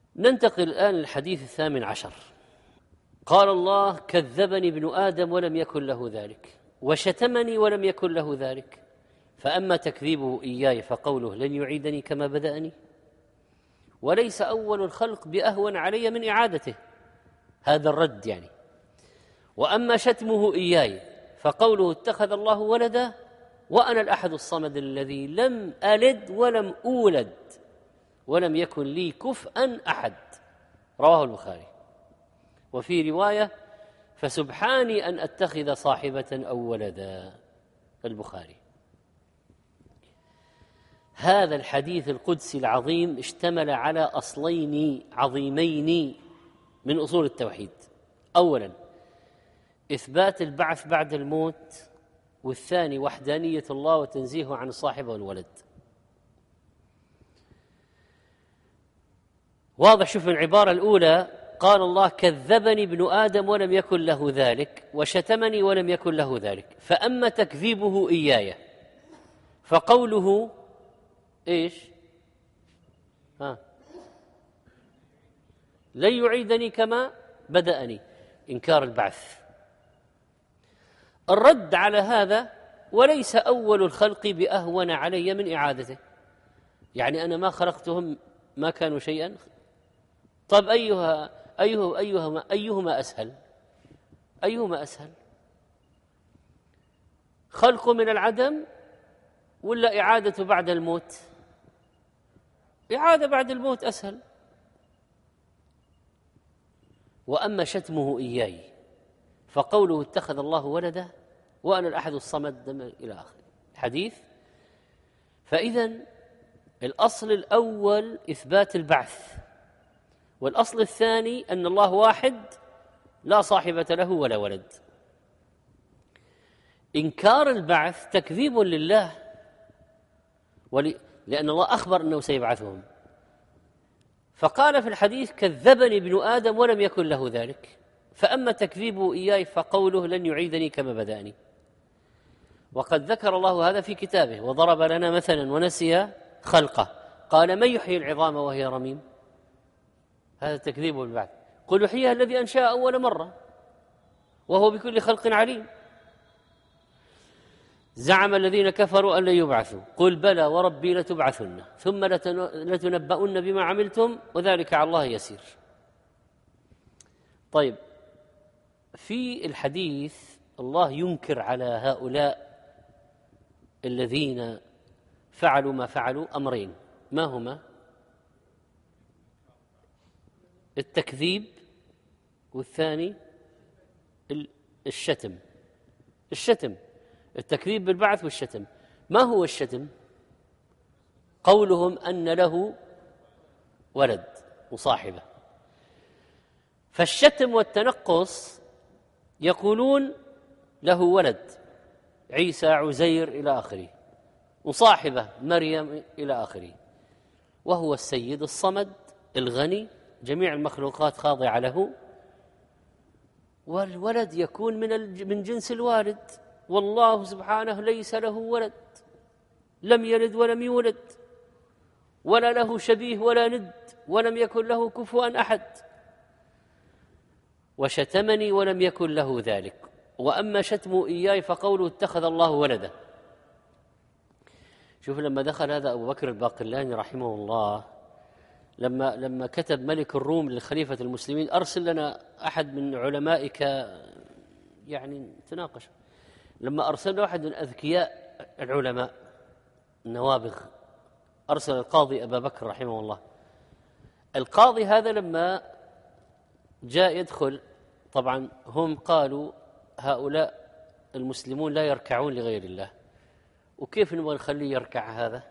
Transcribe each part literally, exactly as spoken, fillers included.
ننتقل الآن للحديث الثامن عشر. قال الله: كذبني ابن آدم ولم يكن له ذلك، وشتمني ولم يكن له ذلك، فأما تكذيبه إياي فقوله لن يعيدني كما بدأني، وليس أول الخلق بأهون علي من إعادته، هذا الرد يعني. وأما شتمه إياي فقوله اتخذ الله ولدا وأنا الأحد الصمد الذي لم ألد ولم أولد ولم يكن لي كفءا أحد، رواه البخاري. وفي رواية: فسبحاني أن أتخذ صاحبة أو ولدا، البخاري. هذا الحديث القدسي العظيم اشتمل على أصلين عظيمين من أصول التوحيد: أولا إثبات البعث بعد الموت، والثاني وحدانية الله وتنزيهه عن الصاحب والولد. واضح. شوف العبارة الأولى: قال الله: كذبني ابن آدم ولم يكن له ذلك، وشتمني ولم يكن له ذلك، فأما تكذيبه إياي فقوله إيش؟ ها لن يعيدني كما بدأني، إنكار البعث. الرد على هذا: وليس أول الخلق بأهون علي من إعادته، يعني أنا ما خلقتهم ما كانوا شيئا. طب أيها أيها أيهما أيهما أسهل؟ أيهما أسهل؟ خلق من العدم ولا إعادة بعد الموت؟ إعادة بعد الموت أسهل. وأما شتمه إياي فقوله اتخذ الله ولدا وأنا الأحد الصمد إلى آخر الحديث. فإذن الأصل الأول إثبات البعث، والأصل الثاني أن الله واحد لا صاحبة له ولا ولد. إنكار البعث تكذيب لله، ولي لأن الله أخبر أنه سيبعثهم، فقال في الحديث: كذبني ابن آدم ولم يكن له ذلك، فأما تكذيبه إياي فقوله لن يعيدني كما بدأني. وقد ذكر الله هذا في كتابه وضرب لنا مثلا ونسي خلقه، قال: من يحيي العظام وهي رميم؟ هذا تكذيب بالبعث. قل يحييها الذي أنشأ أول مرة وهو بكل خلق عليم. زعم الذين كفروا أن لن يبعثوا، قل بلى وربي لتبعثن ثم لتنبؤن بما عملتم وذلك على الله يسير. طيب، في الحديث الله ينكر على هؤلاء الذين فعلوا ما فعلوا أمرين، ما هما؟ التكذيب، والثاني الشتم. الشتم، التكذيب بالبعث والشتم. ما هو الشتم؟ قولهم أن له ولد وصاحبة. فالشتم والتنقص يقولون له ولد عيسى عزير إلى آخره، وصاحبة مريم إلى آخره، وهو السيد الصمد الغني، جميع المخلوقات خاضعة له، والولد يكون من من جنس الوالد، والله سبحانه ليس له ولد، لم يلد ولم يولد، ولا له شبيه ولا ند، ولم يكن له كفوا أحد. وشتمني ولم يكن له ذلك. وأما شتمه إياي فقوله اتخذ الله ولدا. شوف لما دخل هذا أبو بكر الباقلاني رحمه الله، لما لما كتب ملك الروم لخليفة المسلمين: أرسل لنا أحد من علمائك يعني تناقش. لما أرسل واحد من أذكياء العلماء النوابغ، أرسل القاضي أبا بكر رحمه الله. القاضي هذا لما جاء يدخل، طبعا هم قالوا هؤلاء المسلمون لا يركعون لغير الله، وكيف نبغى نخليه يركع؟ هذا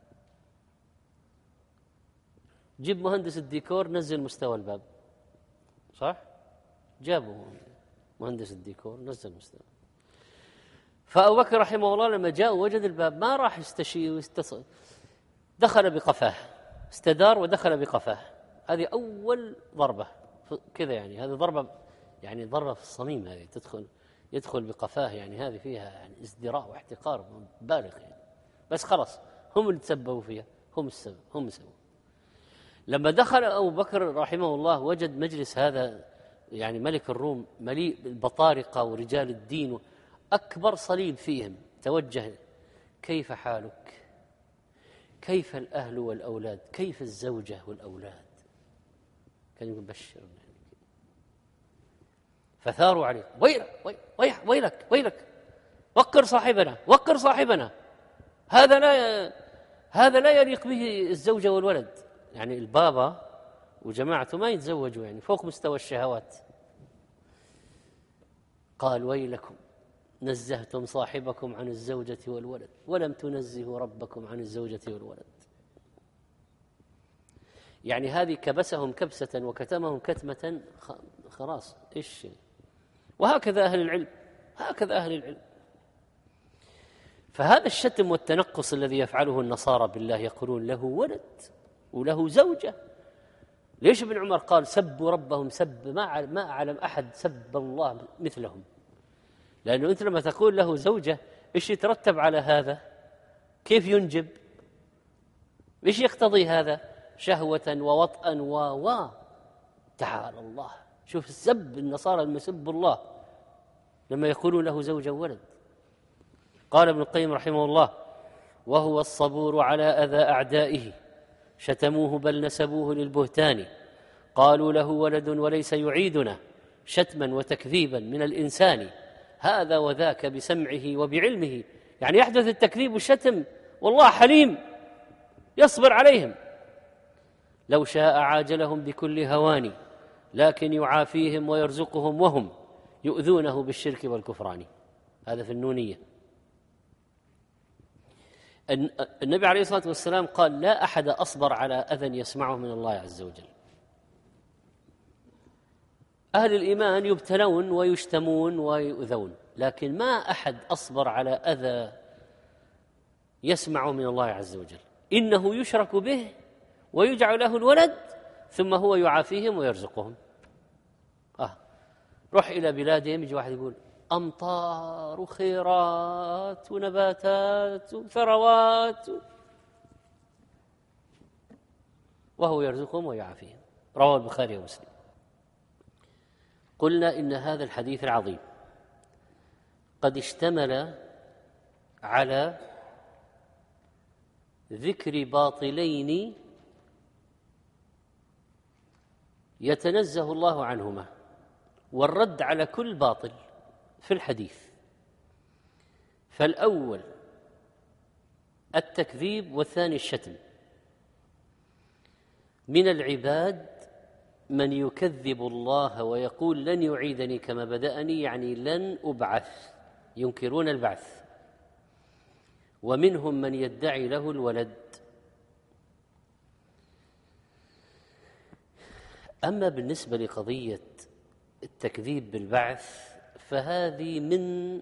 جيب مهندس الديكور نزل مستوى الباب، صح؟ جابوا مهندس الديكور نزل مستوى. فأبو بكر رحمه الله لما جاء وجد الباب ما راح يستشير ويستصل، دخل بقفاه، استدار ودخل بقفاه. هذه أول ضربة كذا، يعني هذه ضربة يعني ضربة في الصميم، هذه تدخل يدخل بقفاه، يعني هذه فيها يعني ازدراء واحتقار بالغ يعني. بس خلاص هم اللي تسببوا فيها، هم السبب، هم السبب. لما دخل أبو بكر رحمه الله وجد مجلس هذا يعني ملك الروم مليء بالبطارقة ورجال الدين، أكبر صليب فيهم، توجه: كيف حالك؟ كيف الأهل والأولاد؟ كيف الزوجة والأولاد؟ كان يقول: بشر. فثاروا عليه: ويلك ويلك ويلك ويلك، وقر صاحبنا وقر صاحبنا، هذا لا هذا لا يليق به الزوجة والولد. يعني البابا وجماعته ما يتزوجوا، يعني فوق مستوى الشهوات. قال: ويلكم، نزهتم صاحبكم عن الزوجة والولد ولم تنزهوا ربكم عن الزوجة والولد. يعني هذه كبسهم كبسة وكتمهم كتمة، خلاص إيش. وهكذا أهل العلم، هكذا أهل العلم. فهذا الشتم والتنقص الذي يفعله النصارى بالله، يقولون له ولد وله زوجة. ليش ابن عمر قال: سبوا ربهم سب ما ما أعلم أحد سب الله مثلهم؟ لأنه أنت لما تقول له زوجة، إيش يترتب على هذا؟ كيف ينجب؟ إيش يقتضي هذا؟ شهوة ووطئا و و تعالى الله. شوف السب، النصارى لما يسبوا الله لما يقولون له زوجة وولد. قال ابن القيم رحمه الله: وهو الصبور على أذى أعدائه، شتموه بل نسبوه للبهتان، قالوا له ولد وليس يعيدنا، شتما وتكذيبا من الإنسان، هذا وذاك بسمعه وبعلمه. يعني يحدث التكذيب والشتم والله حليم يصبر عليهم. لو شاء عاجلهم بكل هوان، لكن يعافيهم ويرزقهم وهم يؤذونه بالشرك والكفران. هذا في النونية. النبي عليه الصلاة والسلام قال: لا أحد أصبر على أذى يسمعه من الله عز وجل. أهل الإيمان يبتلون ويشتمون ويؤذون، لكن ما أحد أصبر على أذى يسمع من الله عز وجل. إنه يشرك به ويجعل له الولد ثم هو يعافيهم ويرزقهم. آه روح إلى بلادهم، يجي واحد يقول: أمطار وخيرات ونباتات وثروات، وهو يرزقهم ويعافيهم. رواه البخاري ومسلم. قلنا إن هذا الحديث العظيم قد اشتمل على ذكر باطلين يتنزه الله عنهما، والرد على كل باطل في الحديث. فالأول التكذيب، والثاني الشتم. من العباد من يكذب الله ويقول: لن يعيدني كما بدأني، يعني لن أبعث، ينكرون البعث. ومنهم من يدعي له الولد. أما بالنسبة لقضية التكذيب بالبعث فهذه من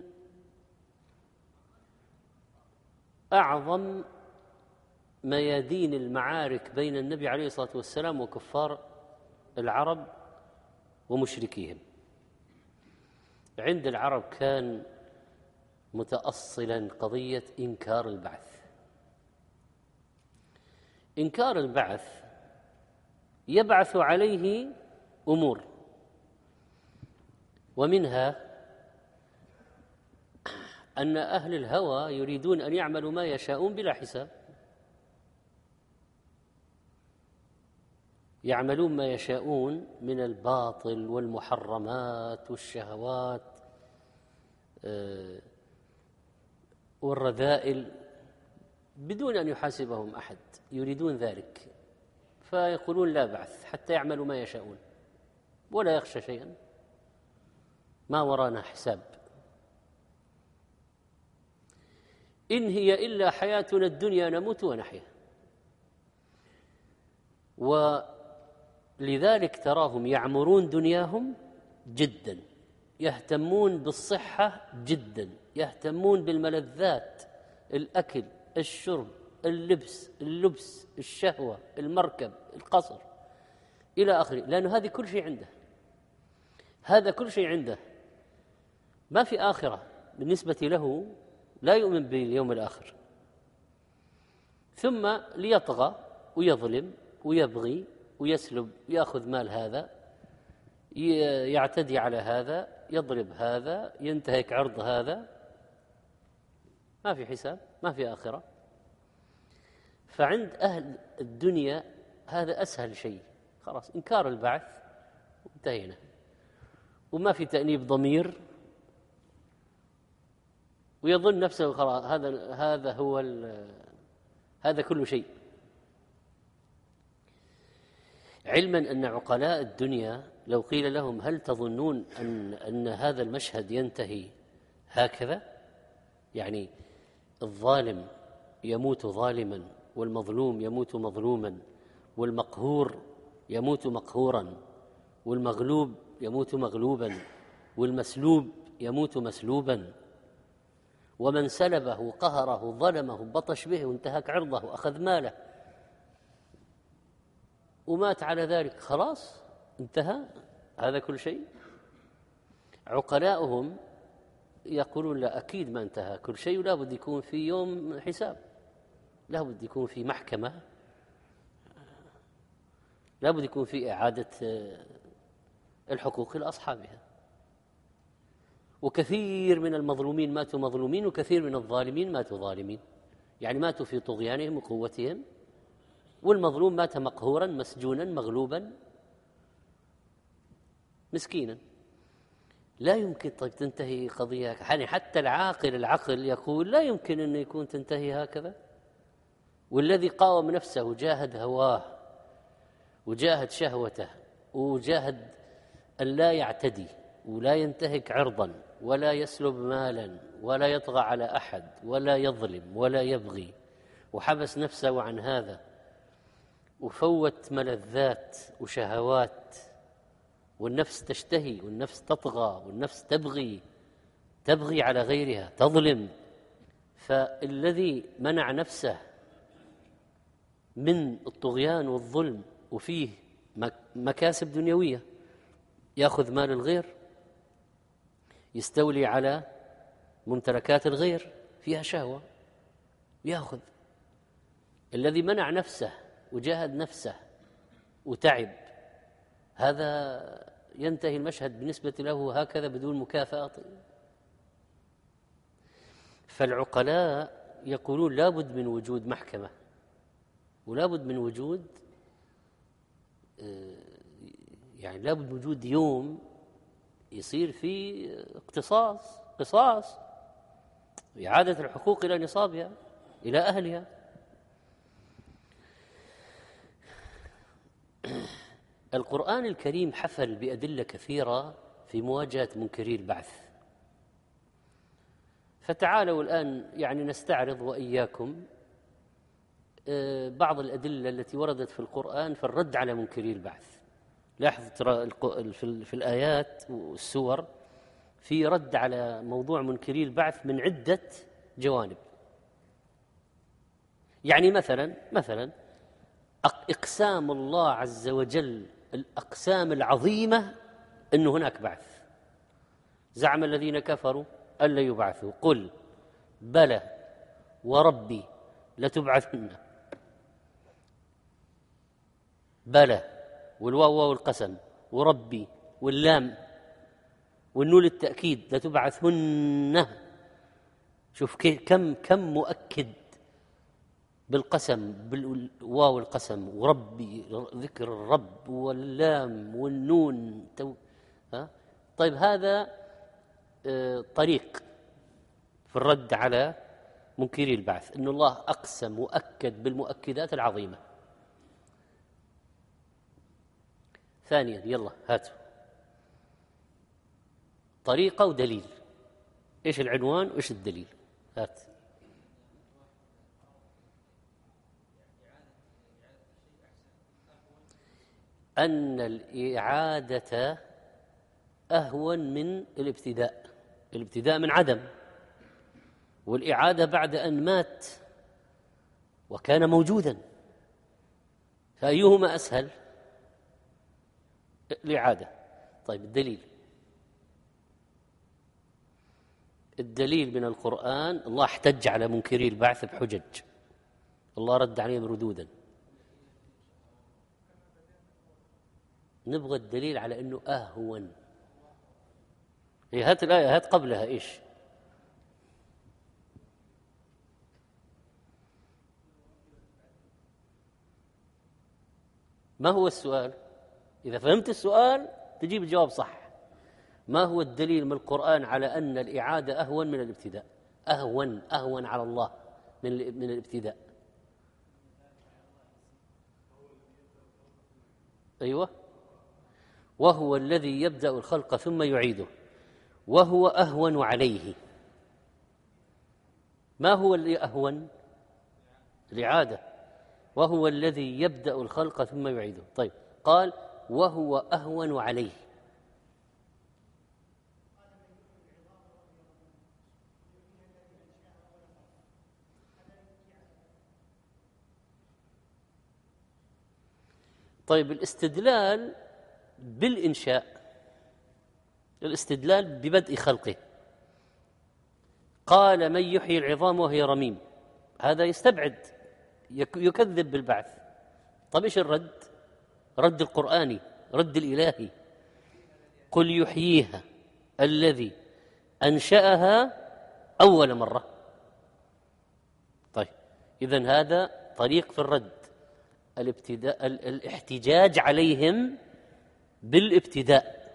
أعظم ميادين المعارك بين النبي عليه الصلاة والسلام وكفار العرب ومشركيهم. عند العرب كان متأصلا قضية إنكار البعث. إنكار البعث يبعث عليه أمور، ومنها أن أهل الهوى يريدون أن يعملوا ما يشاءون بلا حساب، يعملون ما يشاءون من الباطل والمحرمات والشهوات والرذائل بدون أن يحاسبهم أحد، يريدون ذلك، فيقولون لا بعث حتى يعملوا ما يشاءون ولا يخشى شيئا، ما ورانا حساب، إن هي إلا حياتنا الدنيا نموت ونحيا. ولذلك تراهم يعمرون دنياهم جدا، يهتمون بالصحة جدا، يهتمون بالملذات، الأكل، الشرب، اللبس، اللبس، الشهوة، المركب، القصر إلى آخره، لأنه هذه كل شيء عنده، هذا كل شيء عنده، ما في آخرة بالنسبة له، لا يؤمن باليوم الآخر. ثم ليطغى ويظلم ويبغي ويسلب، يأخذ مال هذا، يعتدي على هذا، يضرب هذا، ينتهك عرض هذا، ما في حساب، ما في آخرة. فعند أهل الدنيا هذا أسهل شيء، خلاص إنكار البعث انتهينا، وما في تأنيب ضمير، ويظن نفسه خلاص هذا هذا هو هذا كل شيء، علما أن عقلاء الدنيا لو قيل لهم هل تظنون أن أن هذا المشهد ينتهي هكذا، يعني الظالم يموت ظالما، والمظلوم يموت مظلوما، والمقهور يموت مقهورا، والمغلوب يموت مغلوبا، والمسلوب يموت مسلوبا، ومن سلبه قهره ظلمه بطش به وانتهك عرضه أخذ ماله ومات على ذلك، خلاص انتهى هذا كل شيء. عقلاؤهم يقولون لا، أكيد ما انتهى كل شيء، ولا بد يكون في يوم حساب، لا بد يكون في محكمة، لا بد يكون في إعادة الحقوق لأصحابها. وكثير من المظلومين ماتوا مظلومين، وكثير من الظالمين ماتوا ظالمين، يعني ماتوا في طغيانهم وقوتهم، والمظلوم مات مقهورا مسجونا مغلوبا مسكينا. لا يمكن طيب تنتهي قضية، يعني حتى العاقل العقل يقول لا يمكن أن يكون تنتهي هكذا. والذي قاوم نفسه وجاهد هواه وجاهد شهوته وجاهد أن لا يعتدي ولا ينتهك عرضا ولا يسلب مالا ولا يطغى على أحد ولا يظلم ولا يبغي، وحبس نفسه عن هذا، وفوت ملذات وشهوات، والنفس تشتهي والنفس تطغى والنفس تبغي تبغي على غيرها، تظلم. فالذي منع نفسه من الطغيان والظلم وفيه مكاسب دنيوية، يأخذ مال الغير، يستولي على ممتلكات الغير فيها شهوة يأخذ. الذي منع نفسه وجاهد نفسه وتعب، هذا ينتهي المشهد بالنسبة له هكذا بدون مكافأة. فالعقلاء يقولون لا بد من وجود محكمة، ولا بد من وجود يعني لا بد من وجود يوم يصير فيه اقتصاص قصاص، إعادة الحقوق إلى نصابها إلى أهلها. القرآن الكريم حفل بأدلة كثيرة في مواجهة منكري البعث، فتعالوا الآن يعني نستعرض وإياكم بعض الأدلة التي وردت في القرآن في الرد على منكري البعث. لاحظ ترى في الآيات والسور في رد على موضوع منكري البعث من عدة جوانب. يعني مثلا مثلا إقسام الله عز وجل الأقسام العظيمة أن هناك بعث. زعم الذين كفروا ألا يبعثوا، قل بلى وربي لتبعثن. بلى والواو واو القسم، وربي واللام والنون التأكيد لتبعثن. شوف كم كم مؤكد بالقسم، بالواو القسم وربي ذكر الرب واللام والنون. ها؟ طيب هذا طريق في الرد على منكري البعث، إن الله أقسم مؤكد بالمؤكدات العظيمة. ثانيا يلا هاتوا طريقة ودليل. إيش العنوان وإيش الدليل؟ هات. أن الإعادة أهون من الابتداء. الابتداء من عدم، والإعادة بعد أن مات وكان موجودا، فأيهما أسهل؟ الإعادة. طيب الدليل، الدليل من القرآن. الله احتج على منكري البعث بحجج، الله رد عليهم ردودا. نبغى الدليل على أنه أهون. هي هات الآية، هات قبلها إيش؟ ما هو السؤال؟ إذا فهمت السؤال تجيب الجواب صح. ما هو الدليل من القرآن على أن الإعادة أهون من الابتداء؟ أهون أهون على الله من من الابتداء. أيوة، وهو الذي يبدأ الخلق ثم يعيده وهو أهون عليه. ما هو اللي أهون؟ الإعادة. وهو الذي يبدأ الخلق ثم يعيده. طيب، قال وهو أهون عليه. طيب، الاستدلال بالإنشاء، الاستدلال ببدء خلقه. قال من يحيي العظام وهي رميم، هذا يستبعد، يكذب بالبعث. طيب ايش الرد؟ رد القرآني، رد الإلهي. قل يحييها الذي أنشأها أول مرة. طيب، إذن هذا طريق في الرد، الابتداء، الاحتجاج عليهم بالابتداء،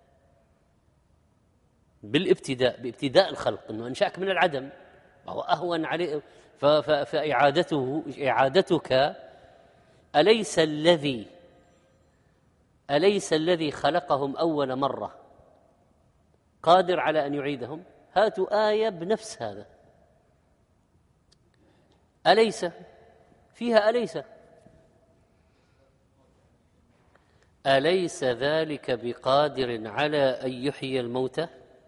بالابتداء بابتداء الخلق، انه انشأك من العدم، وهو اهون عليه. فاعادته اعادتك، اليس الذي اليس الذي خلقهم اول مره قادر على ان يعيدهم؟ هاتوا آية بنفس هذا. أليس فيها أليس أليس ذلك بقادر على أن يحيي الموتى؟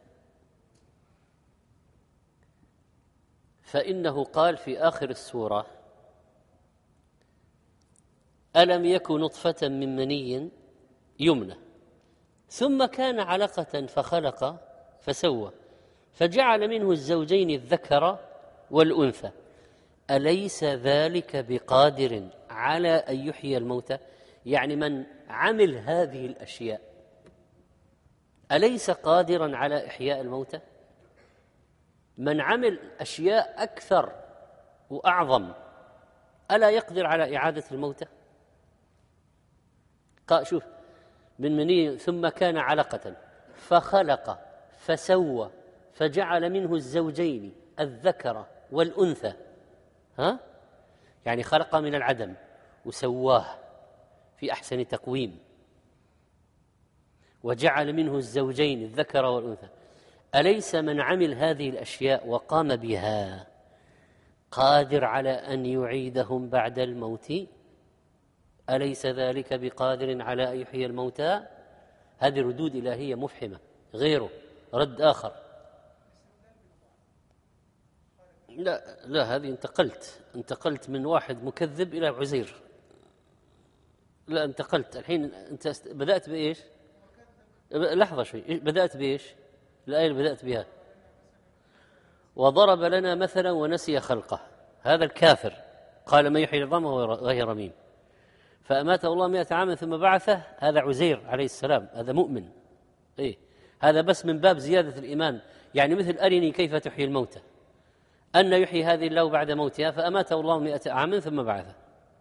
فإنه قال في آخر السورة ألم يكن نطفة من مني يمنى ثم كان علقة فخلق فسوى فجعل منه الزوجين الذكر والأنثى أليس ذلك بقادر على أن يحيي الموتى؟ يعني من عمل هذه الأشياء أليس قادرا على إحياء الموتى؟ من عمل أشياء أكثر وأعظم ألا يقدر على إعادة الموتى؟ شوف، من مني ثم كان علقة فخلق فسوى فجعل منه الزوجين الذكر والأنثى. ها؟ يعني خلق من العدم وسواه في أحسن تقويم، وجعل منه الزوجين الذكر والأنثى. أليس من عمل هذه الأشياء وقام بها قادر على أن يعيدهم بعد الموت؟ أليس ذلك بقادر على أن يحيي الموتى؟ هذه ردود إلهية مفحمة. غيره رد آخر، لا لا هذه انتقلت انتقلت من واحد مكذب إلى عزير. لا انتقلت الحين. أنت بدأت بإيش؟ لحظة شوي، بدأت بإيش؟ الآية اللي بدأت بها وضرب لنا مثلا ونسي خلقه، هذا الكافر قال من يحيي العظام وهي رميم فأماته الله مئة عام ثم بعثه، هذا عزير عليه السلام، هذا مؤمن. إيه؟ هذا بس من باب زيادة الإيمان، يعني مثل أرني كيف تحيي الموتى، أن يحيي هذه الله بعد موتها فأماته الله مئة عام ثم بعثه.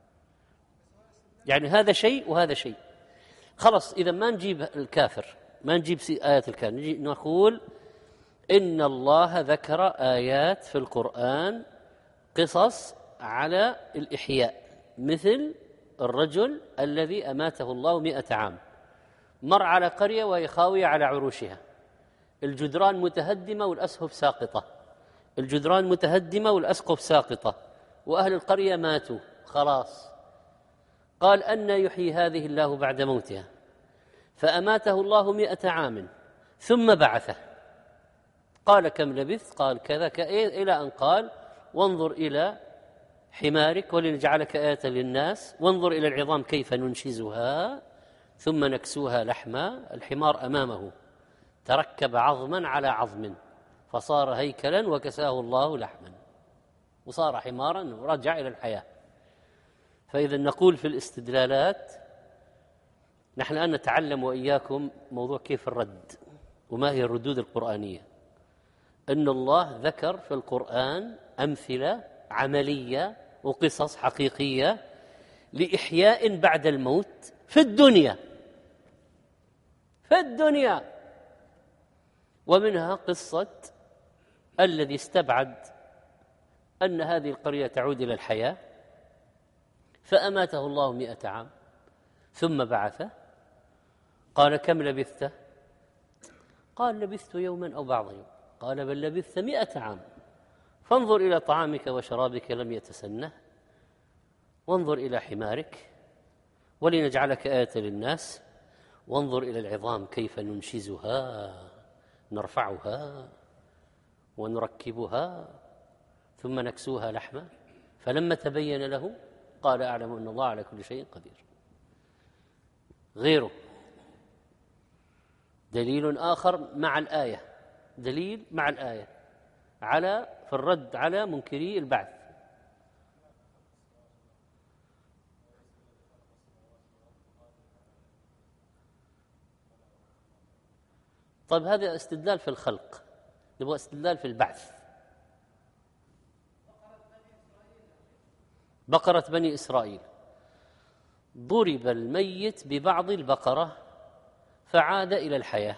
يعني هذا شيء وهذا شيء. خلص، إذا ما نجيب الكافر، ما نجيب آيات الكافر، نجي نقول إن الله ذكر آيات في القرآن قصص على الإحياء، مثل الرجل الذي أماته الله مئة عام، مر على قرية وهي خاوية على عروشها، الجدران متهدمة والأسقف ساقطة، الجدران متهدمة والأسقف ساقطة، وأهل القرية ماتوا خلاص. قال أن يحيي هذه الله بعد موتها فأماته الله مئة عام ثم بعثه. قال كم لبثت؟ قال كذا كأي، إلى أن قال وانظر إلى حمارك ولنجعلك آية للناس وانظر إلى العظام كيف ننشزها ثم نكسوها لحما. الحمار أمامه تركب عظما على عظم فصار هيكلا وكساه الله لحما وصار حمارا ورجع إلى الحياة. فإذا نقول في الاستدلالات نحن الآن نتعلم وإياكم موضوع كيف الرد وما هي الردود القرآنية. أن الله ذكر في القرآن أمثلة عملية وقصص حقيقية لإحياء بعد الموت في الدنيا في الدنيا ومنها قصة الذي استبعد أن هذه القرية تعود إلى الحياة فأماته الله مئة عام ثم بعثه قال كم لبثت؟ قال لبثت يوما أو بعض يوم. قال بل لبثت مئة عام فانظر إلى طعامك وشرابك لم يتسنه وانظر إلى حمارك ولنجعلك آية للناس وانظر إلى العظام كيف ننشزها نرفعها ونركبها ثم نكسوها لحما فلما تبين له قال أعلم أن الله على كل شيء قدير. غيره دليل آخر مع الآية دليل مع الآية على في الرد على منكري البعث. طيب هذا استدلال في الخلق، نبغى استدلال في البعث. بقرة بني إسرائيل ضرب الميت ببعض البقرة فعاد إلى الحياة.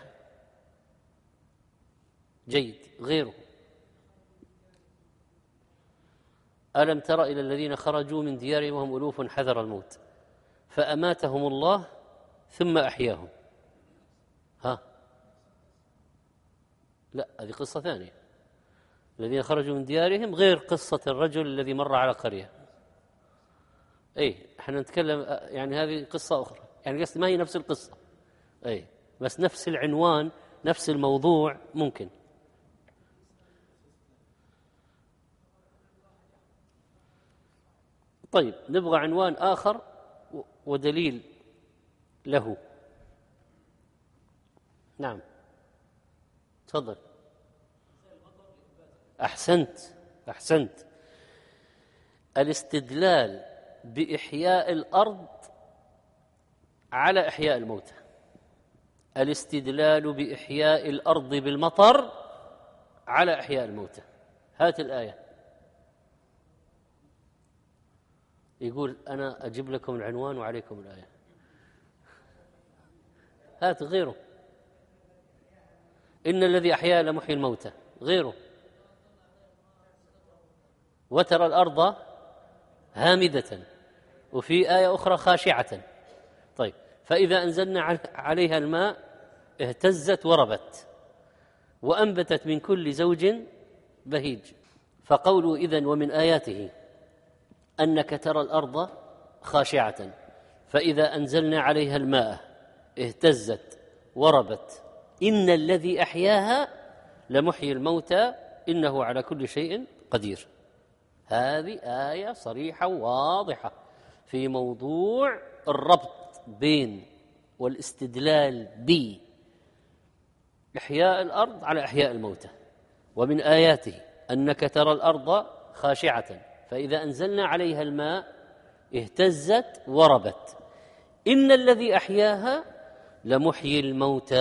جيد. غيره ألم تر إلى الذين خرجوا من ديارهم وهم ألوف حذر الموت فأماتهم الله ثم أحياهم. ها لا، هذه قصة ثانية. الذين خرجوا من ديارهم غير قصة الرجل الذي مر على قرية. اي احنا نتكلم يعني هذه قصة أخرى، يعني قصدي ما هي نفس القصة، اي بس نفس العنوان نفس الموضوع ممكن. طيب نبغى عنوان آخر ودليل له. نعم تفضل. أحسنت أحسنت الاستدلال بإحياء الأرض على إحياء الموتى. الاستدلال بإحياء الأرض بالمطر على إحياء الموتى. هات الآية. يقول أنا أجيب لكم العنوان وعليكم الآية. هات غيره. إن الذي أحيا لمحيي الموتى. غيره. وترى الأرض هامدة وفي آية أخرى خاشعة. طيب فإذا أنزلنا عليها الماء اهتزت وربت وأنبتت من كل زوج بهيج. فقوله إذن ومن آياته أنك ترى الأرض خاشعة فإذا أنزلنا عليها الماء اهتزت وربت إن الذي أحياها لمحيي الموتى إنه على كل شيء قدير. هذه آية صريحة واضحة في موضوع الربط بين والاستدلال بإحياء الأرض على إحياء الموتى. ومن آياته أنك ترى الأرض خاشعة فإذا أنزلنا عليها الماء اهتزت وربت إن الذي أحياها لمحيي الموتى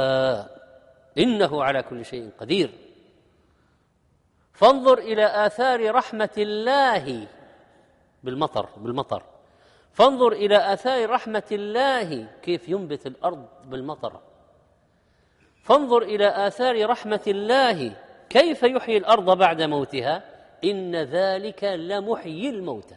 إنه على كل شيء قدير. فانظر إلى آثار رحمة الله بالمطر بالمطر فانظر إلى آثار رحمة الله كيف ينبت الأرض بالمطر. فانظر إلى آثار رحمة الله كيف يحيي الأرض بعد موتها إن ذلك لمحيي الموتى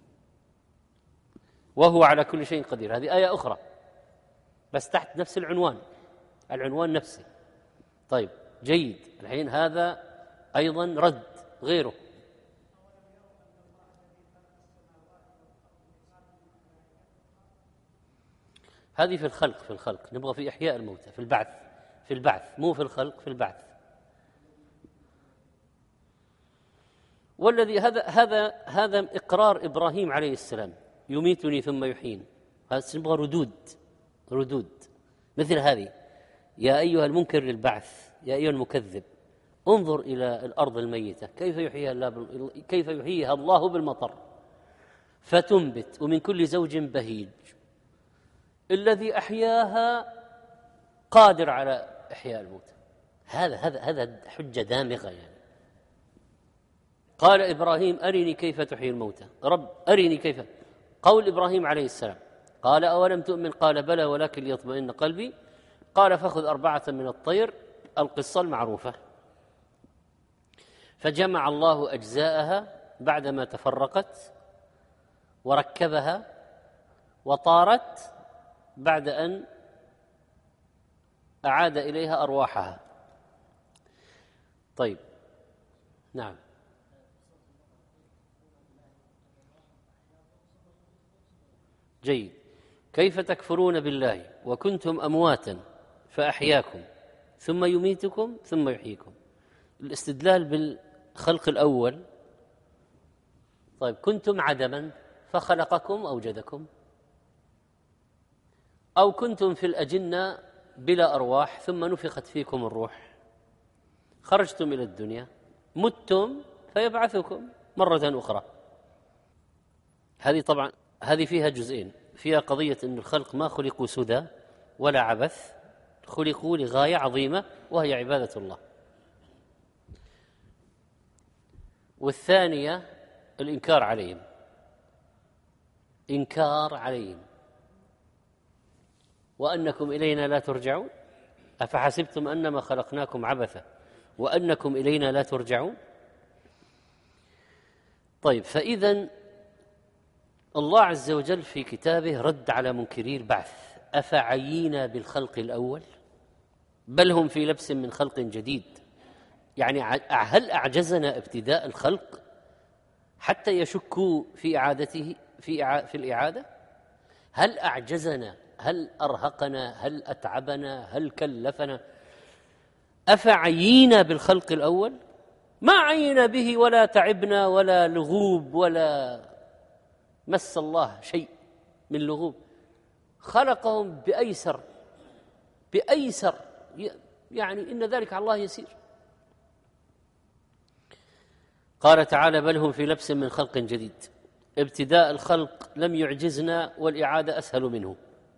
وهو على كل شيء قدير. هذه آية أخرى بس تحت نفس العنوان، العنوان نفسه. طيب جيد. الحين هذا أيضا رد. غيره هذه في الخلق في الخلق نبغى في إحياء الموتى في البعث في البعث مو في الخلق في البعث. والذي هذا هذا هذا إقرار إبراهيم عليه السلام يميتني ثم يحيين. هذا نبغى ردود ردود مثل هذه. يا أيها المنكر للبعث يا أيها المكذب انظر إلى الأرض الميتة كيف يحييها الله كيف يحييها الله بالمطر فتنبت ومن كل زوج بهيج الذي أحياها قادر على إحياء الموتى. هذا هذا هذا حجة دامغة يعني. قال إبراهيم أرني كيف تحيي الموتى، رب أرني كيف. قول إبراهيم عليه السلام قال أولم تؤمن قال بلى ولكن ليطمئن قلبي قال فخذ أربعة من الطير، القصة المعروفة. فجمع الله أجزاءها بعدما تفرقت وركبها وطارت بعد أن أعاد إليها أرواحها. طيب نعم. جيد. كيف تكفرون بالله وكنتم أمواتا فأحياكم ثم يميتكم ثم يحييكم. الاستدلال بالخلق الأول. طيب كنتم عدما فخلقكم أوجدكم، أو كنتم في الأجنة بلا أرواح ثم نفخت فيكم الروح، خرجتم إلى الدنيا، متم فيبعثكم مرة أخرى. هذه طبعا هذه فيها جزئين، فيها قضية أن الخلق ما خلقوا سدى ولا عبث، خلقوا لغاية عظيمة وهي عبادة الله. والثانية الإنكار عليهم، إنكار عليهم وأنكم إلينا لا ترجعون، أفحسبتم أنما خلقناكم عبثا وأنكم إلينا لا ترجعون. طيب فإذن الله عز وجل في كتابه رد على منكري البعث. أفعينا بالخلق الأول بل هم في لبس من خلق جديد. يعني هل أعجزنا ابتداء الخلق حتى يشكوا في إعادته في في الإعادة؟ هل أعجزنا؟ هل أرهقنا؟ هل أتعبنا؟ هل كلفنا؟ أفعينا بالخلق الأول؟ ما عينا به ولا تعبنا ولا لغوب ولا مس الله شيء من لغوب. خلقهم بأيسر بأيسر يعني إن ذلك على الله يسير. قال تعالى بل هم في لبس من خلق جديد. ابتداء الخلق لم يعجزنا والإعادة أسهل منه.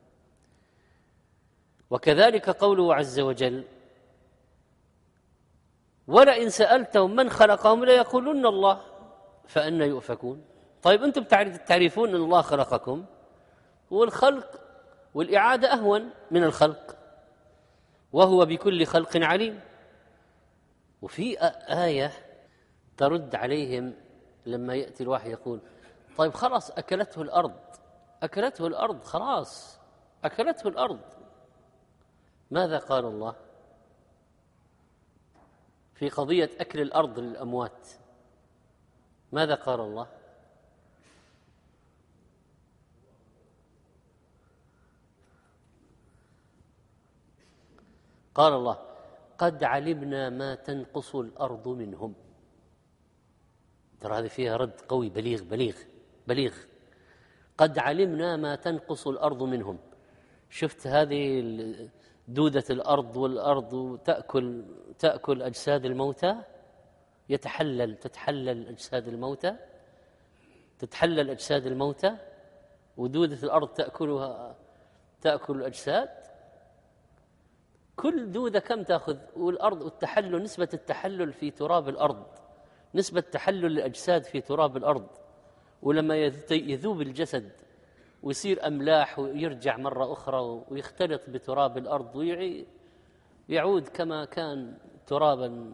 وكذلك قوله عز وجل ولئن سألتهم من خلقهم ليقولن الله فأنى يؤفكون. طيب أنتم تعرفون أن الله خلقكم، والخلق والإعادة أهون من الخلق، وهو بكل خلق عليم. وفي آية ترد عليهم لما يأتي الواحد يقول طيب خلاص أكلته الأرض أكلته الأرض خلاص أكلته الأرض. ماذا قال الله في قضية أكل الأرض للأموات؟ ماذا قال الله؟ قال الله قد علمنا ما تنقص الأرض منهم. ترى هذه فيها رد قوي بليغ بليغ بليغ. قد علمنا ما تنقص الأرض منهم. شفت هذه دودة الأرض والأرض تأكل تأكل أجساد الموتى، يتحلل تتحلل أجساد الموتى تتحلل أجساد الموتى ودودة الأرض تأكلها تأكل الأجساد. كل دودة كم تأخذ؟ والأرض والتحلل نسبة التحلل في تراب الأرض، نسبة تحلل الأجساد في تراب الأرض. ولما يذوب الجسد ويصير أملاح ويرجع مرة أخرى ويختلط بتراب الأرض ويعود كما كان ترابا.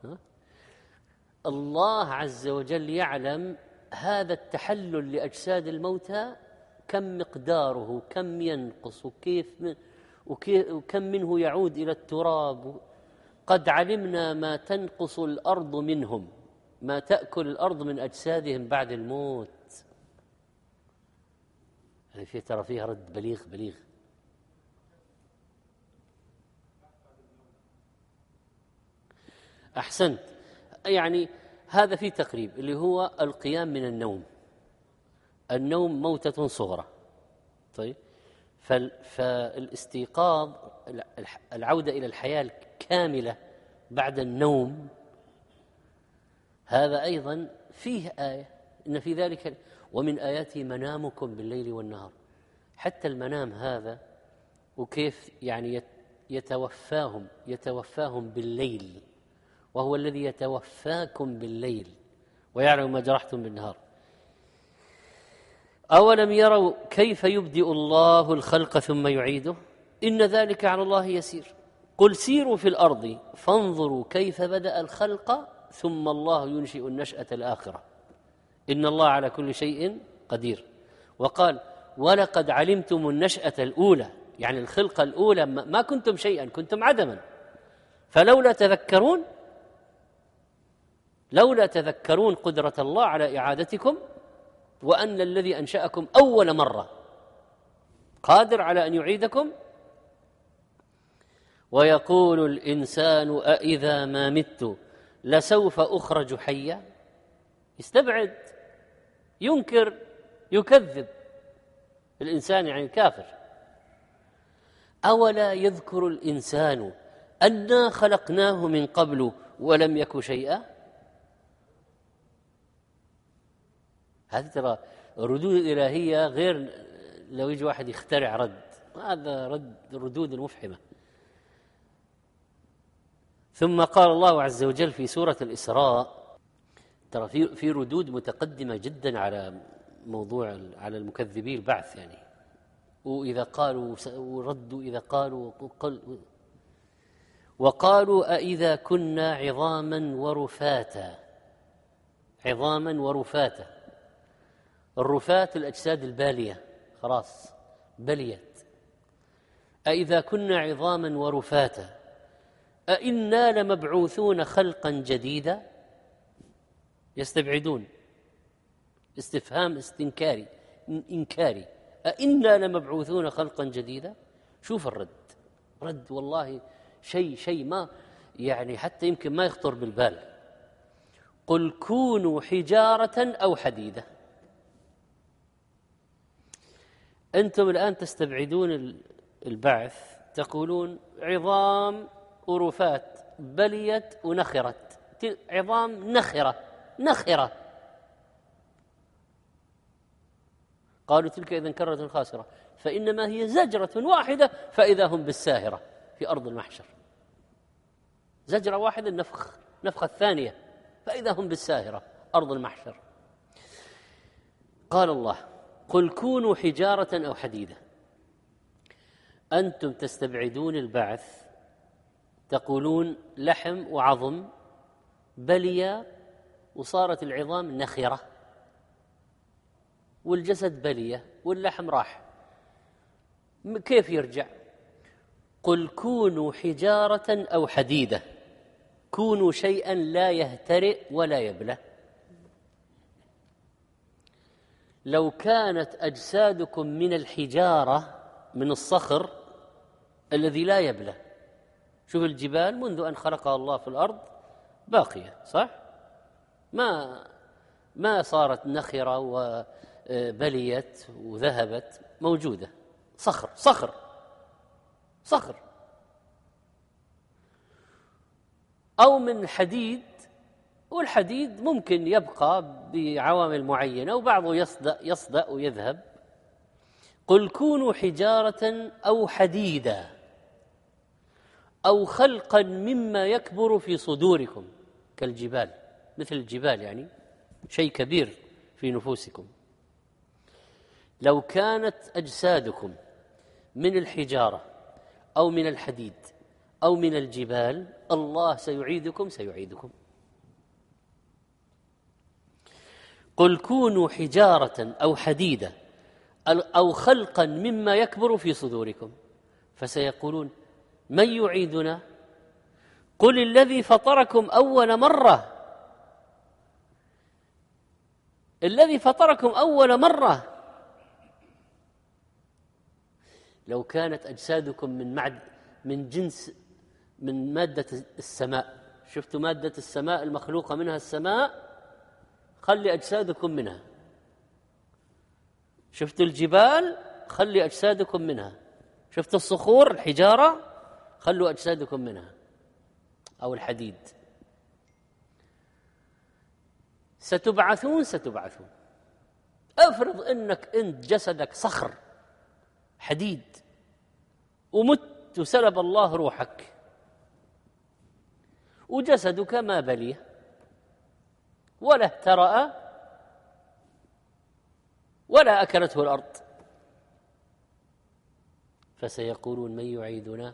الله عز وجل يعلم هذا التحلل لأجساد الموتى كم مقداره، كم ينقص وكيف من وكم منه يعود إلى التراب. قد علمنا ما تنقص الأرض منهم، ما تأكل الأرض من أجسادهم بعد الموت. هذه فيه ترى فيها رد بليغ بليغ. أحسنت. يعني هذا في تقريب اللي هو القيام من النوم. النوم موتة صغرى. طيب فالاستيقاظ العودة إلى الحياة الكاملة بعد النوم هذا أيضا فيه آية إن في ذلك ومن آياته منامكم بالليل والنهار. حتى المنام هذا وكيف يعني يتوفاهم يتوفاهم بالليل، وهو الذي يتوفاكم بالليل ويعلم ما جرحتم بالنهار. أولم يروا كيف يبدئ الله الخلق ثم يعيده إن ذلك على الله يسير. قل سيروا في الأرض فانظروا كيف بدأ الخلق ثم الله ينشئ النشأة الآخرة إن الله على كل شيء قدير. وقال ولقد علمتم النشأة الأولى، يعني الخلقة الأولى ما كنتم شيئا، كنتم عدما، فلولا تذكرون لولا تذكرون قدرة الله على إعادتكم، وأن الذي أنشأكم أول مرة قادر على أن يعيدكم. ويقول الإنسان أإذا ما مت لسوف أخرج حيا. يستبعد، ينكر، يكذب الإنسان، يعني الكافر. أولا يذكر الإنسان أنا خلقناه من قبل ولم يك شيئا. هذه ترى ردود إلهية غير لو يجي واحد يخترع رد، هذا رد الردود المفحمة. ثم قال الله عز وجل في سورة الإسراء، ترى في في ردود متقدمة جدا على موضوع على المكذبي البعث، يعني وإذا قالوا وردوا إذا قالوا وقل وقالوا أإذا كنا عظاما ورفاتا. عظاما ورفاتا، الرفات الأجساد البالية، خلاص بليت. أإذا كنا عظاما ورفاتا أإنا لمبعوثون خلقا جديدا. يستبعدون، استفهام استنكاري إنكاري، أإنا لمبعوثون خلقا جديدا. شوف الرد، رد والله شيء شيء ما يعني حتى يمكن ما يخطر بالبال. قل كونوا حجارة أو حديدة. أنتم الآن تستبعدون البعث، تقولون عظام ورفات بليت ونخرت، عظام نخرة نخرة. قالوا تلك إذن كرة خاسرة فإنما هي زجرة واحدة فإذا هم بالساهرة في أرض المحشر. زجرة واحدة، النفخ نفخة الثانية فإذا هم بالساهرة أرض المحشر. قال الله قل كونوا حجارة أو حديدة. أنتم تستبعدون البعث، تقولون لحم وعظم بليا وصارت العظام نخرة والجسد بلية واللحم راح، كيف يرجع؟ قل كونوا حجارة أو حديدة. كونوا شيئا لا يهترئ ولا يبلى. لو كانت أجسادكم من الحجارة، من الصخر الذي لا يبلى. شوف الجبال منذ أن خلقها الله في الأرض باقية، صح؟ ما ما صارت نخرة وبليت وذهبت، موجودة، صخر صخر صخر. أو من حديد، والحديد ممكن يبقى بعوامل معينة وبعضه يصدأ يصدأ ويذهب. قل كونوا حجارة أو حديدا أو خلقا مما يكبر في صدوركم كالجبال، مثل الجبال، يعني شيء كبير في نفوسكم. لو كانت أجسادكم من الحجارة أو من الحديد أو من الجبال الله سيعيدكم سيعيدكم. قل كونوا حجارة أو حديدة أو خلقا مما يكبر في صدوركم. فسيقولون من يعيدنا؟ قل الذي فطركم أول مرة. الذي فطركم أول مرة. لو كانت أجسادكم من معد من جنس من مادة السماء، شفتوا مادة السماء المخلوقة منها السماء، خلي أجسادكم منها. شفتوا الجبال، خلي أجسادكم منها. شفتوا الصخور الحجارة، خلوا أجسادكم منها، أو الحديد. ستبعثون ستبعثون. أفرض أنك أنت جسدك صخر حديد، ومت وسلب الله روحك وجسدك ما بلي ولا اهترأ ولا أكلته الأرض، فسيقولون من يعيدنا.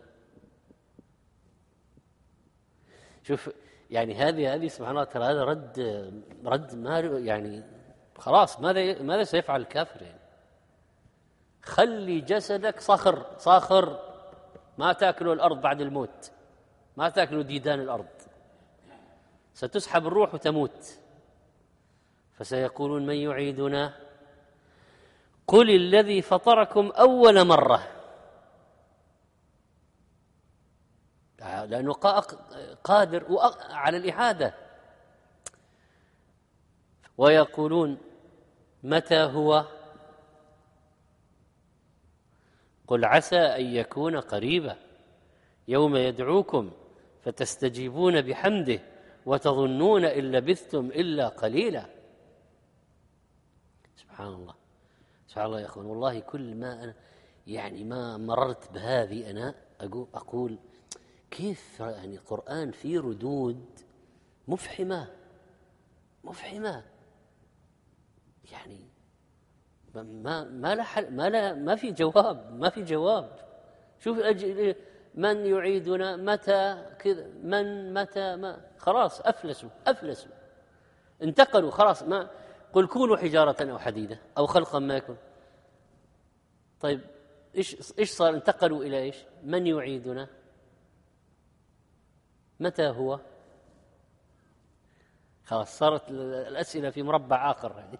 شوف يعني هذه هذه سبحان الله، ترى هذا رد رد ما يعني خلاص ماذا ماذا سيفعل الكافر؟ يعني خلي جسدك صخر صاخر، ما تاكله الأرض بعد الموت، ما تاكله ديدان الأرض، ستسحب الروح وتموت. فسيقولون من يعيدنا قل الذي فطركم أول مرة، لأنه قادر على الإعادة. ويقولون متى هو قل عسى أن يكون قريبا يوم يدعوكم فتستجيبون بحمده وتظنون إن لبثتم إلا قليلا. سبحان الله سبحان الله يا أخوان، والله كل ما أنا يعني ما مررت بهذه أنا أقول كيف يعني القرآن فيه ردود مفحمة مفحمة، يعني ما ما لا ما لا ما في جواب ما في جواب. شوف أجل من يعيدنا متى كذا، من متى ما خلاص أفلسوا أفلسوا انتقلوا خلاص. ما قل كونوا حجارة أو حديدة أو خلقا ما يكون. طيب إيش إيش صار؟ انتقلوا إلى إيش؟ من يعيدنا متى هو؟ خلاص صارت الأسئلة في مربع آخر يعني.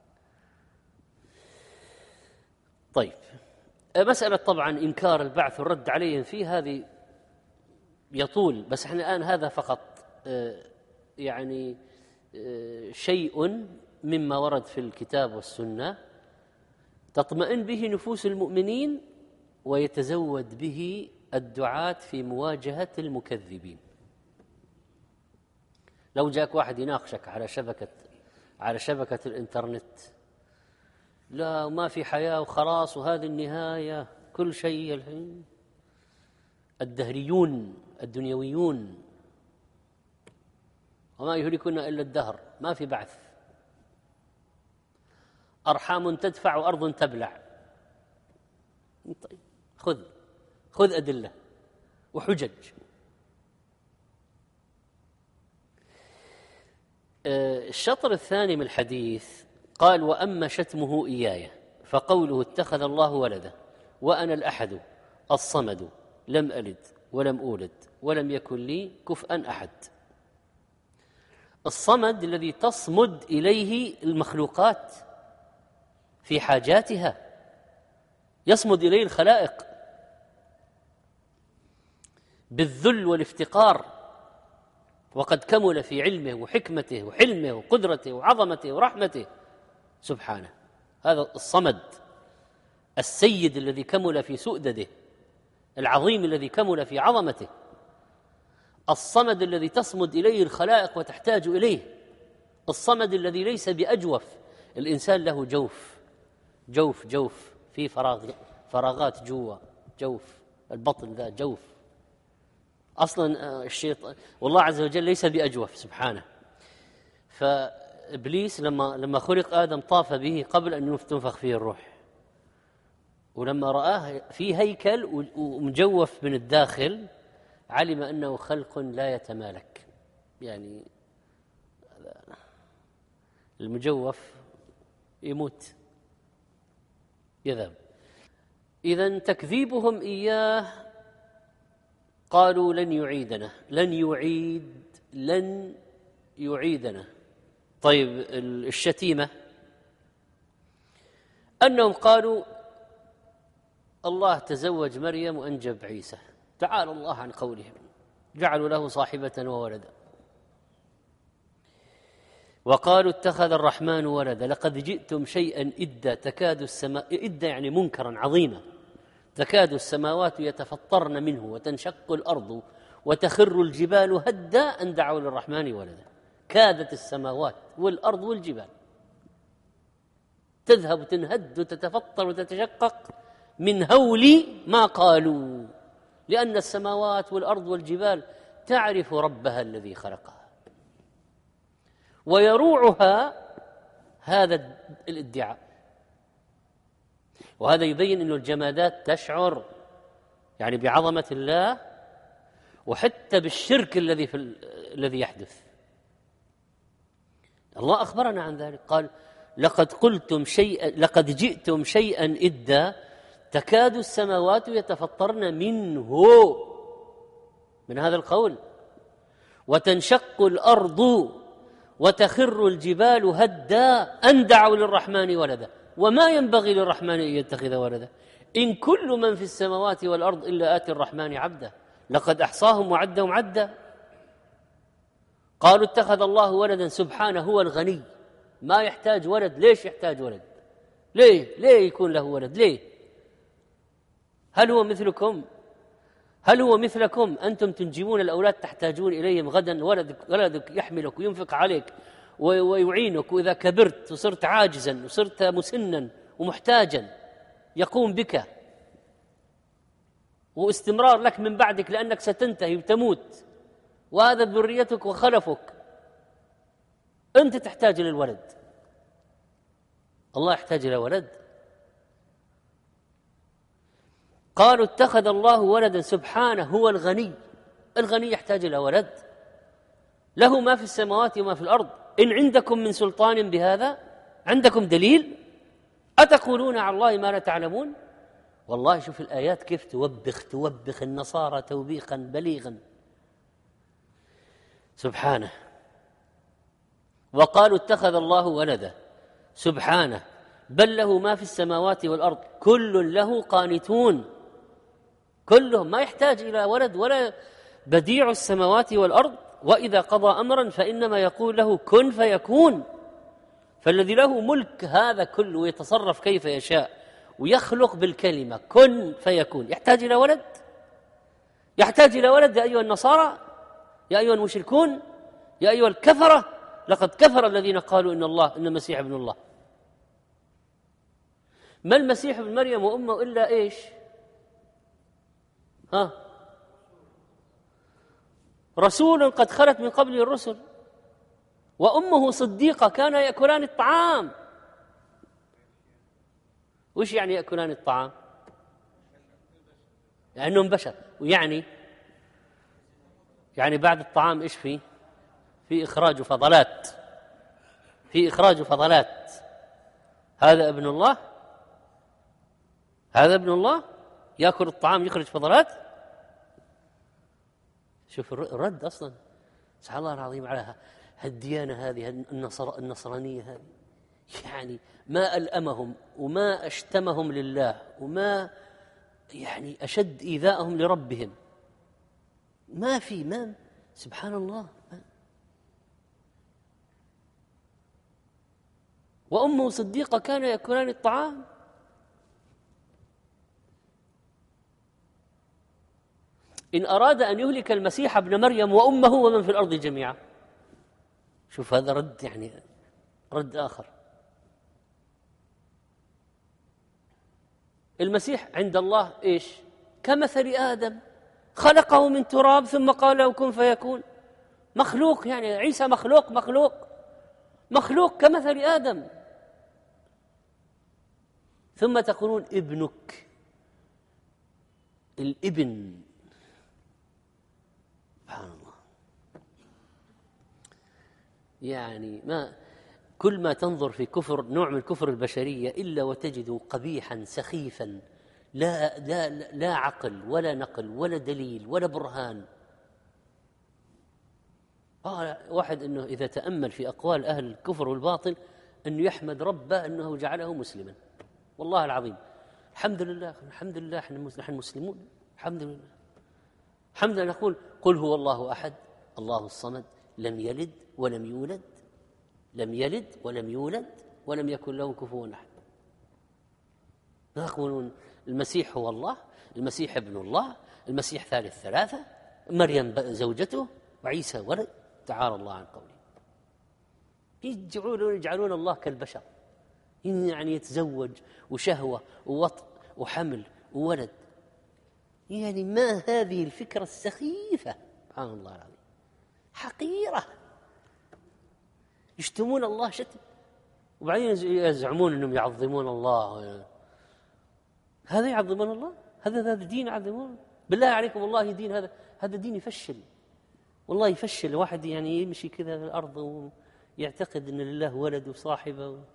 طيب مسألة طبعا إنكار البعث والرد عليهم فيه هذه يطول، بس احنا الآن هذا فقط يعني شيء مما ورد في الكتاب والسنة تطمئن به نفوس المؤمنين ويتزود به الدعاة في مواجهة المكذبين. لو جاك واحد يناقشك على شبكة على شبكة الإنترنت، لا ما في حياة وخلاص وهذه النهاية كل شيء، الحين الدهريون الدنيويون وما يهلكنا إلا الدهر، ما في بعث، أرحام تدفع وأرض تبلع. طيب خذ خذ أدلة وحجج. الشطر الثاني من الحديث قال وأما شتمه إياي فقوله اتخذ الله ولده وأنا الأحد الصمد لم ألد ولم أولد ولم يكن لي كفءا أحد. الصمد الذي تصمد إليه المخلوقات في حاجاتها، يصمد إليه الخلائق بالذل والافتقار، وقد كمل في علمه وحكمته وحلمه وقدرته وعظمته ورحمته سبحانه. هذا الصمد السيد الذي كمل في سؤدده، العظيم الذي كمل في عظمته، الصمد الذي تصمد إليه الخلائق وتحتاج إليه، الصمد الذي ليس بأجوف. الإنسان له جوف جوف جوف في فراغ فراغات جوا جوف البطن، ذا جوف أصلا الشيطان والله عز وجل ليس بأجوف سبحانه. فإبليس لما لما خلق آدم طاف به قبل أن تنفخ فيه الروح، ولما رآه في هيكل ومجوف من الداخل علم أنه خلق لا يتمالك، يعني المجوف يموت يذهب. إذن تكذيبهم إياه قالوا لن يعيدنا، لن يعيد لن يعيدنا. طيب الشتيمة أنهم قالوا الله تزوج مريم وأنجب عيسى، تعالى الله عن قولهم، جعلوا له صاحبة وولدا. وقالوا اتخذ الرحمن ولدا لقد جئتم شيئا إدا تكاد السماء، إدا يعني منكرا عظيما، تكاد السماوات يتفطرن منه وتنشق الأرض وتخر الجبال هدا أن دعوا للرحمن ولدا. كادت السماوات والأرض والجبال تذهب وتنهد وتتفطر وتتشقق من هول ما قالوا، لأن السماوات والأرض والجبال تعرف ربها الذي خلقها، ويروعها هذا الادعاء. وهذا يبين أن الجمادات تشعر يعني بعظمة الله وحتى بالشرك الذي في الذي يحدث. الله أخبرنا عن ذلك، قال لقد قلتم شيئا لقد جئتم شيئا إدا تكاد السماوات يتفطرن منه، من هذا القول، وتنشق الأرض وتخر الجبال هدا أن دعوا للرحمن ولدا وما ينبغي للرحمن أن يتخذ ولدا إن كل من في السماوات والأرض إلا آتي الرحمن عبدا لقد أحصاهم وعدهم عدا. قالوا اتخذ الله ولدا سبحانه هو الغني ما يحتاج ولد. ليش يحتاج ولد؟ ليه ليه يكون له ولد؟ ليه؟ هل هو مثلكم؟ هل هو مثلكم؟ أنتم تنجبون الأولاد تحتاجون إليهم غدا، ولدك, ولدك يحملك وينفق عليك ويعينك، وإذا كبرت وصرت عاجزا وصرت مسنا ومحتاجا يقوم بك واستمرار لك من بعدك لأنك ستنتهي وتموت، وهذا ذريتك وخلفك. أنت تحتاج للولد، الله يحتاج إلى ولد؟ قالوا اتخذ الله ولدا سبحانه هو الغني. الغني يحتاج إلى ولد؟ له ما في السماوات وما في الأرض. إن عندكم من سلطان بهذا؟ عندكم دليل؟ أتقولون على الله ما لا تعلمون؟ والله شوف الآيات كيف توبخ توبخ النصارى توبيخا بليغا سبحانه. وقالوا اتخذ الله ولدا سبحانه بل له ما في السماوات والأرض كل له قانتون. كلهم ما يحتاج إلى ولد ولا بديع السماوات والأرض، وإذا قضى أمرا فإنما يقول له كن فيكون. فالذي له ملك هذا كله ويتصرف كيف يشاء ويخلق بالكلمة كن فيكون يحتاج إلى ولد؟ يحتاج إلى ولد يا أيها النصارى، يا أيها المشركون، يا أيها الكفرة؟ لقد كفر الذين قالوا إن الله إن المسيح ابن الله. ما المسيح ابن مريم وأمه إلا إيش؟ ها؟ رسول قد خلت من قبله الرسل، وأمه صديقة كانا يأكلان الطعام. وش يعني يأكلان الطعام؟ لأنهم بشر. ويعني يعني بعد الطعام إيش فيه؟ في إخراج فضلات، في إخراج فضلات. هذا ابن الله؟ هذا ابن الله يأكل الطعام يخرج فضلات؟ شوف الرد أصلا. سبحان الله العظيم على الديانة هذه النصر النصرانية هذه، يعني ما ألأمهم وما أشتمهم لله وما يعني أشد إيذاءهم لربهم. ما في ما سبحان الله. وأمه صديقة كان يأكلان الطعام. إن أراد أن يهلك المسيح ابن مريم وأمه ومن في الأرض جميعا. شوف هذا رد، يعني رد آخر. المسيح عند الله إيش؟ كمثل آدم خلقه من تراب ثم قال له كن فيكون. مخلوق، يعني عيسى مخلوق مخلوق مخلوق كمثل آدم. ثم تقولون ابنك. الابن سبحان الله. يعني ما كل ما تنظر في كفر نوع من كفر البشرية إلا وتجده قبيحا سخيفا لا, لا, لا عقل ولا نقل ولا دليل ولا برهان. آه واحد أنه إذا تأمل في أقوال أهل الكفر والباطل أنه يحمد ربه أنه جعله مسلما. والله العظيم الحمد لله الحمد لله نحن مسلمون الحمد لله. الحمد لله نقول قل هو الله أحد الله الصمد لم يلد ولم يولد لم يلد ولم يولد ولم يكن له كفوا أحد. يقولون المسيح هو الله، المسيح ابن الله، المسيح ثالث ثلاثة، مريم زوجته، وعيسى ولد. تعالى الله عن قوله. يجعلون يجعلون الله كالبشر، يعني يتزوج وشهوة ووطء وحمل وولد. يعني ما هذه الفكرة السخيفة؟ سبحان الله العظيم، حقيرة. يشتمون الله شتم، وبعدين يزعمون أنهم يعظمون الله. هذا يعظمون الله؟ هذا هذا دين يعظمون؟ بالله عليكم والله دين هذا هذا دين يفشل، والله يفشل. واحد يعني يمشي كذا في الأرض ويعتقد أن لله ولد وصاحبه و...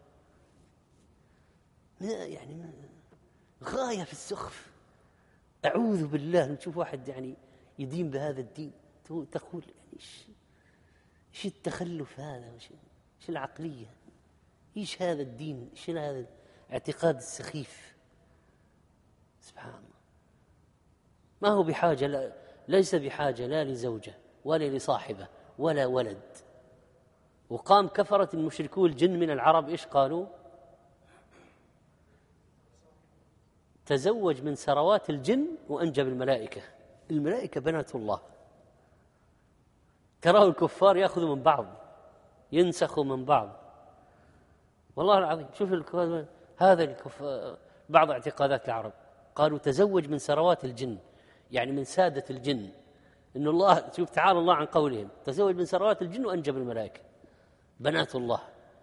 يعني غاية في السخف. أعوذ بالله نشوف واحد يعني يدين بهذا الدين تقول يعني إيش إيش التخلف هذا؟ إيش إيش العقلية؟ إيش هذا الدين؟ إيش هذا الاعتقاد السخيف؟ سبحان الله. ما هو بحاجة، لا ليس بحاجة لا لزوجة ولا لصاحبة ولا ولد. وقام كفرة المشركو الجن من العرب إيش قالوا؟ تزوج من ثروات الجن وأنجب الملائكة. الملائكة بنات الله. تراه الكفار يأخذوا من بعض، ينسخوا من بعض. والله العظيم شوف هذا الكفار. بعض اعتقادات العرب قالوا تزوج من ثروات الجن، يعني من سادة الجن. إن الله شوف تعالى الله عن قولهم تزوج من ثروات الجن وأنجب الملائكة بنات الله.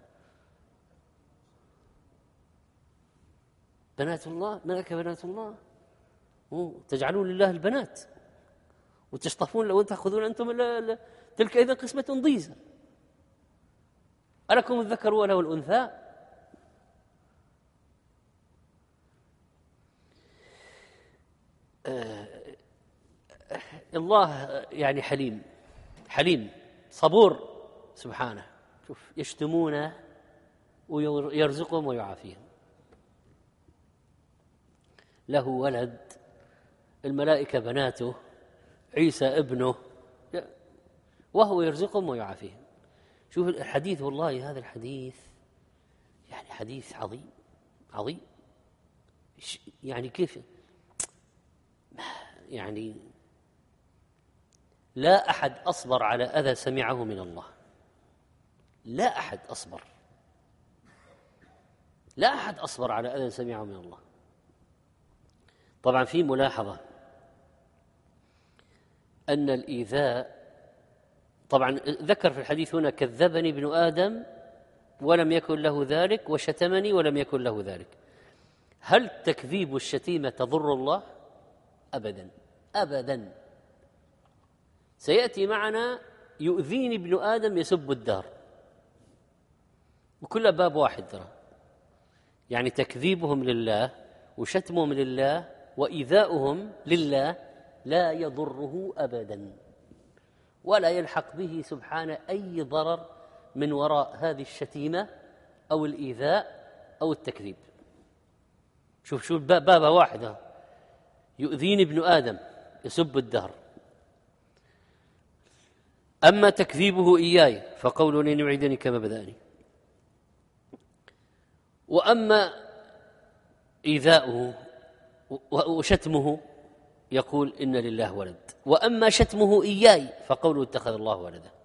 بنات الله، ملائكة بنات الله. تجعلون لله البنات وتشطفون لو تأخذون أنتم تلك إذا قسمة ضيزى. ألكم الذكر وله الأنثى؟ آه الله يعني حليم حليم صبور سبحانه. شوف يشتمونه ويرزقهم ويعافيهم. له ولد، الملائكة بناته، عيسى ابنه، وهو يرزقهم ويعافيهم. شوف الحديث، والله هذا الحديث يعني حديث عظيم عظيم. يعني كيف يعني لا أحد أصبر على أذى سمعه من الله. لا أحد أصبر لا أحد أصبر على أذى سمعه من الله. طبعا في ملاحظة أن الإيذاء، طبعا ذكر في الحديث هنا كذبني ابن آدم ولم يكن له ذلك وشتمني ولم يكن له ذلك. هل تكذيب الشتيمة تضر الله؟ أبدا أبدا. سيأتي معنا يؤذيني ابن آدم يسب الدار، وكل باب واحد ترى. يعني تكذيبهم لله وشتمهم لله وإيذاؤهم لله لا يضره أبدا، ولا يلحق به سبحانه أي ضرر من وراء هذه الشتيمة أو الإيذاء أو التكذيب. شوف شوف بابا واحدة، يؤذيني ابن آدم يسب الدهر. أما تكذيبه إياي فقول لن يعيدني كما بدأني، وأما إيذاؤه وشتمه يقول إن لله ولد، وأما شتمه إياي فقوله اتخذ الله ولدا.